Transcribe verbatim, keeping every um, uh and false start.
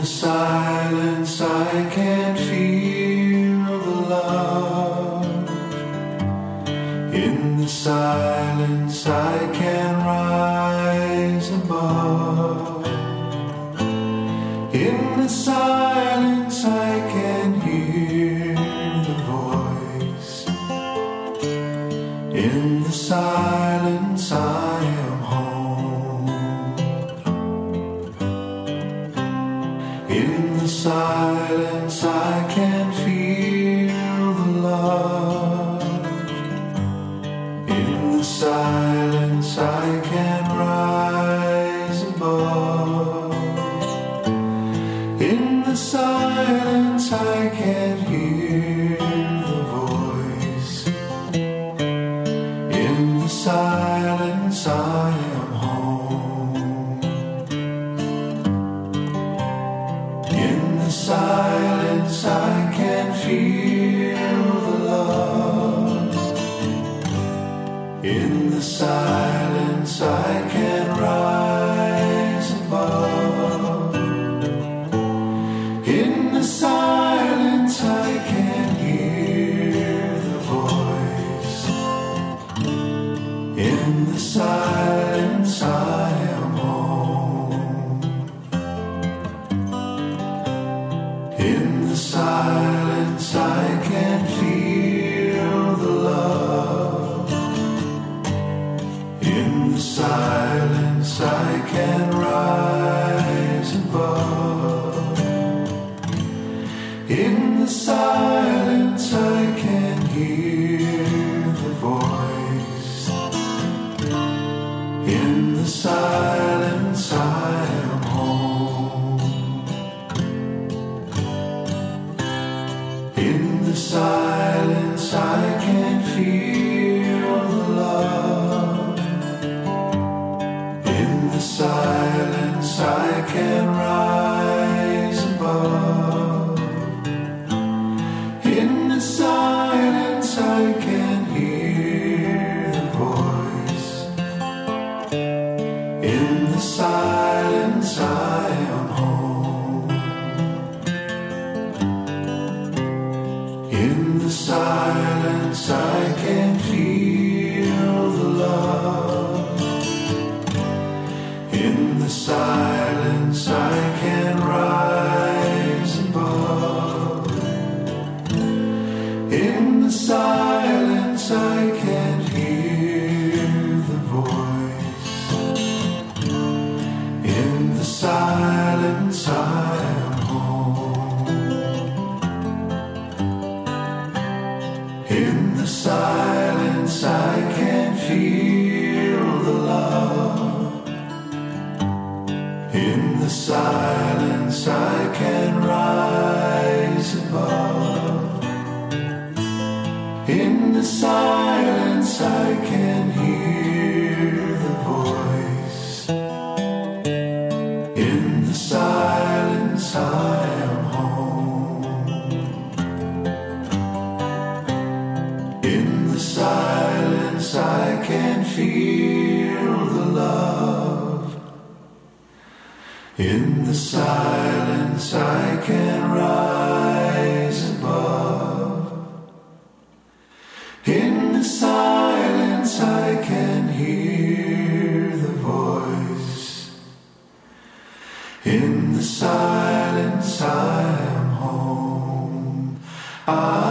the silence I can feel the love. In the silence I can rise above. In the silence I can hear the voice. In the silence I am home. In the silence I can feel the love. In the silence I can rise above. In the silence I can hear the voice. In the silence I am home. In the silence I can feel the love. In the silence I can rise above. In the silence I can hear the voice. In the silence I am home. In the silence I can feel the love. In the silence I can rise above. In the silence I can hear the voice. In the silence I am home. In the silence I can feel the love. In the silence I can rise above. In the silence I can hear the voice. In the silence I am home. In the silence I can feel the love. In the silence I can rise above. In the silence I can hear the voice. In the silence I am home. In the silence I can feel the love. In the silence I can rise above. In the silence I can hear the voice. In the silence I am home. In the silence I can feel the love. In the silence I can rise above. In the silence I can hear the voice. In the silence I am home. I